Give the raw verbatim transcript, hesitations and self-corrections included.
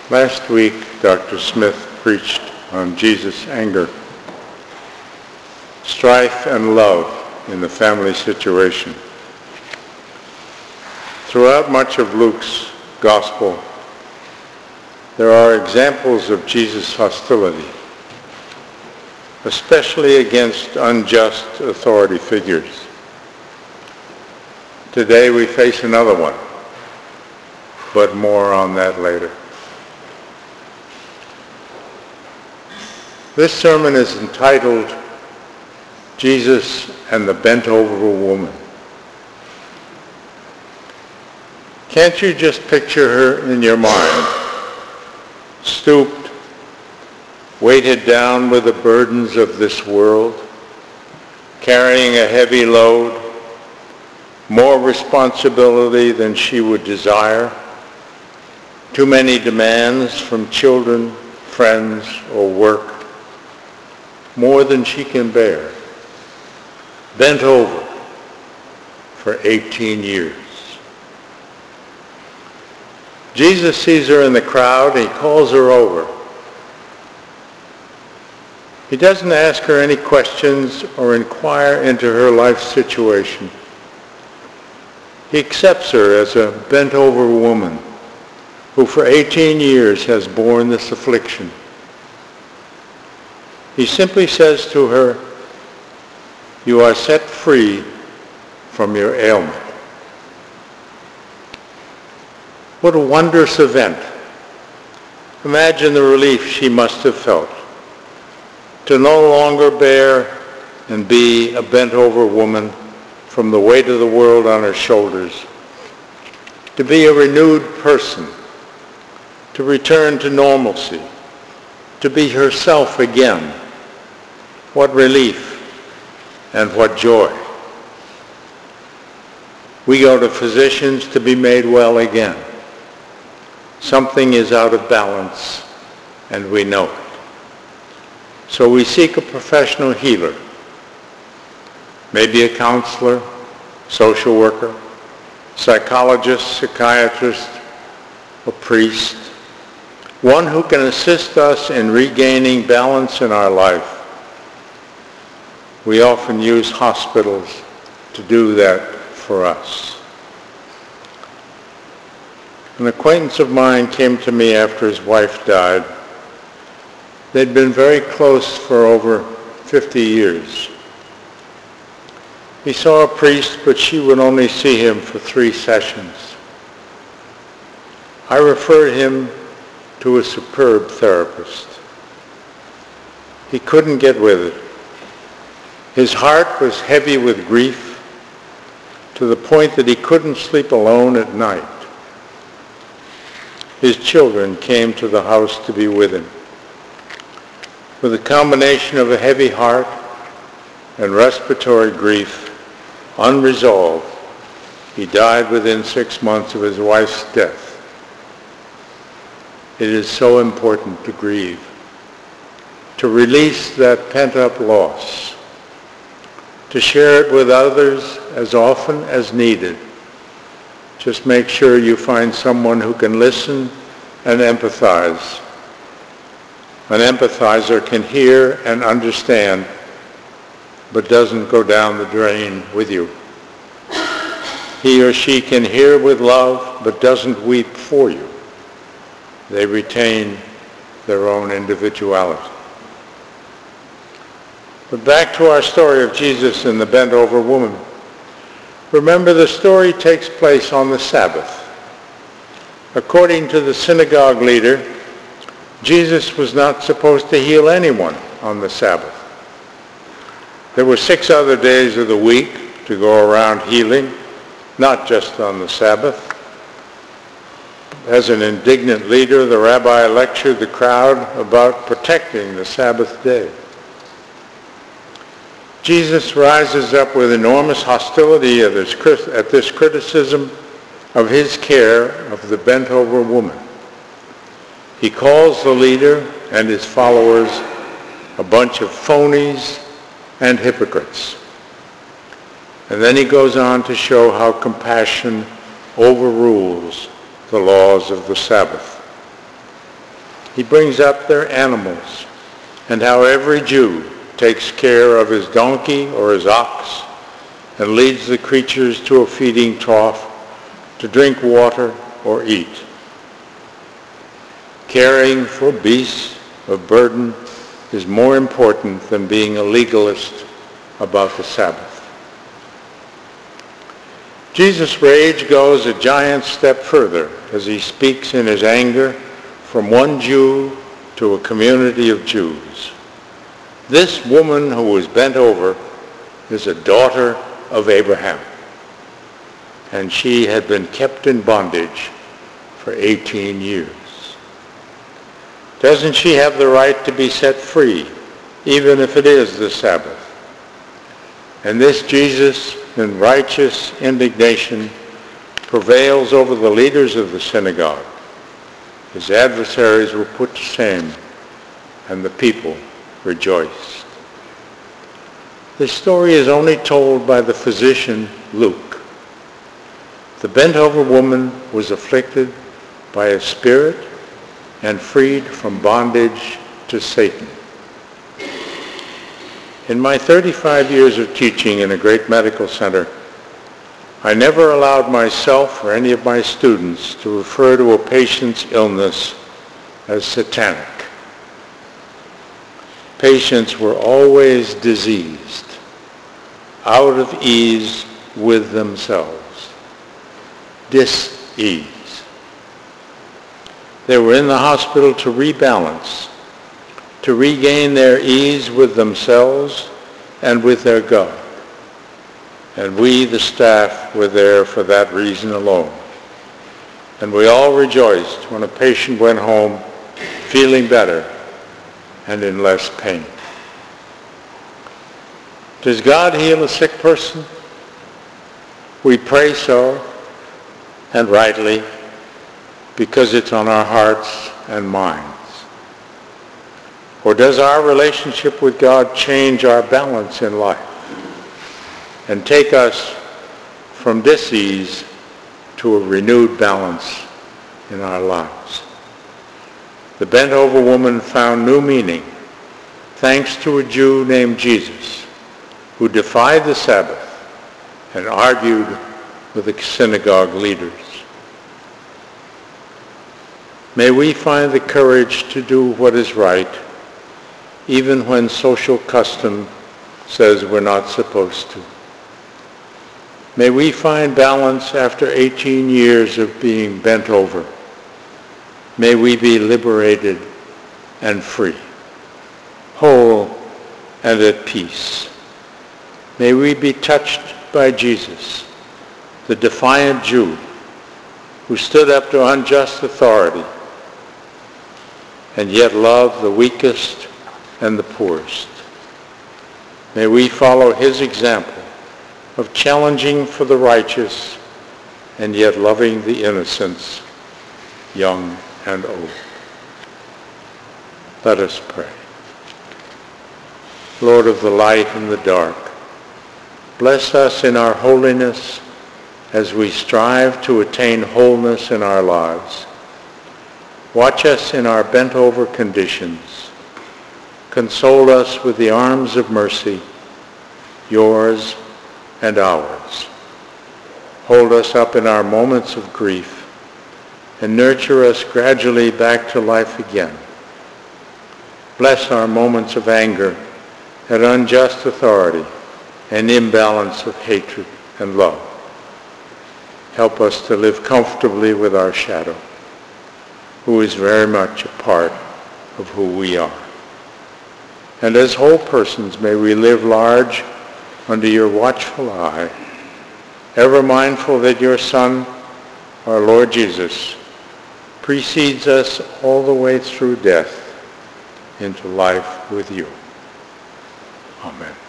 Last week, Doctor Smith preached on Jesus' anger, strife, and love in the family situation. Throughout much of Luke's gospel, there are examples of Jesus' hostility, especially against unjust authority figures. Today we face another one, but more on that later. This sermon is entitled, Jesus and the Bent-Over Woman. Can't you just picture her in your mind, stooped, weighted down with the burdens of this world, carrying a heavy load, more responsibility than she would desire, too many demands from children, friends, or work, more than she can bear, bent over for eighteen years. Jesus sees her in the crowd. He calls her over. He doesn't ask her any questions or inquire into her life situation. He accepts her as a bent-over woman who for eighteen years has borne this affliction. He simply says to her, "You are set free from your ailment." What a wondrous event. Imagine the relief she must have felt to no longer bear and be a bent-over woman from the weight of the world on her shoulders, to be a renewed person, to return to normalcy, to be herself again. What relief and what joy. We go to physicians to be made well again. Something is out of balance, and we know it. So we seek a professional healer, maybe a counselor, social worker, psychologist, psychiatrist, a priest, one who can assist us in regaining balance in our life. We often use hospitals to do that for us. An acquaintance of mine came to me after his wife died. They'd been very close for over fifty years. He saw a priest, but she would only see him for three sessions. I referred him to a superb therapist. He couldn't get with it. His heart was heavy with grief to the point that he couldn't sleep alone at night. His children came to the house to be with him. With a combination of a heavy heart and respiratory grief, unresolved, he died within six months of his wife's death. It is so important to grieve, to release that pent-up loss, to share it with others as often as needed. Just make sure you find someone who can listen and empathize. An empathizer can hear and understand, but doesn't go down the drain with you. He or she can hear with love, but doesn't weep for you. They retain their own individuality. But back to our story of Jesus and the bent-over woman. Remember, the story takes place on the Sabbath. According to the synagogue leader, Jesus was not supposed to heal anyone on the Sabbath. There were six other days of the week to go around healing, not just on the Sabbath. As an indignant leader, the rabbi lectured the crowd about protecting the Sabbath day. Jesus rises up with enormous hostility at this, at this criticism of his care of the bent-over woman. He calls the leader and his followers a bunch of phonies and hypocrites. And then he goes on to show how compassion overrules the laws of the Sabbath. he brings up their animals, and how every Jew takes care of his donkey or his ox and leads the creatures to a feeding trough to drink water or eat. Caring for beasts of burden is more important than being a legalist about the Sabbath. Jesus' rage goes a giant step further as he speaks in his anger from one Jew to a community of Jews. This woman who was bent over is a daughter of Abraham, and she had been kept in bondage for eighteen years. Doesn't she have the right to be set free, even if it is the Sabbath? And this Jesus, in righteous indignation, prevails over the leaders of the synagogue. His adversaries were put to shame, and the people rejoiced. This story is only told by the physician Luke. The bent-over woman was afflicted by a spirit and freed from bondage to Satan. In my thirty-five years of teaching in a great medical center, I never allowed myself or any of my students to refer to a patient's illness as satanic. Patients were always diseased, out of ease with themselves, dis-ease. They were in the hospital to rebalance, to regain their ease with themselves and with their God. And we, the staff, were there for that reason alone. And we all rejoiced when a patient went home feeling better and in less pain. Does God heal a sick person? We pray so, and rightly, because it's on our hearts and minds. Or does our relationship with God change our balance in life and take us from dis-ease to a renewed balance in our lives? The bent-over woman found new meaning thanks to a Jew named Jesus who defied the Sabbath and argued with the synagogue leaders. May we find the courage to do what is right, even when social custom says we're not supposed to. May we find balance after eighteen years of being bent over. May we be liberated and free, whole and at peace. May we be touched by Jesus, the defiant Jew who stood up to unjust authority and yet loved the weakest and the poorest. May we follow his example of challenging for the righteous and yet loving the innocents, young and old. Let us pray. Lord of the light and the dark, bless us in our holiness as we strive to attain wholeness in our lives. Watch us in our bent-over conditions. Console us with the arms of mercy, yours and ours. Hold us up in our moments of grief and nurture us gradually back to life again. Bless our moments of anger at unjust authority and imbalance of hatred and love. Help us to live comfortably with our shadow, who is very much a part of who we are. And as whole persons, may we live large under your watchful eye, ever mindful that your Son, our Lord Jesus, precedes us all the way through death into life with you. Amen.